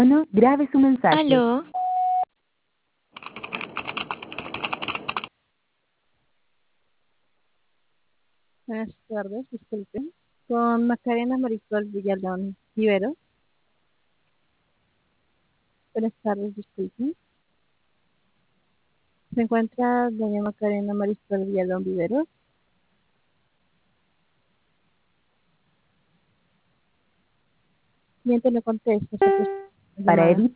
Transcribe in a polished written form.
No, grabe su mensaje. Aló, Buenas tardes, disculpen. Con Macarena Marisol Villalón Viveros. Buenas tardes, disculpen. ¿Se encuentra doña Macarena Marisol Villalón Viveros? Mientras le contesta, Para llamada. evitar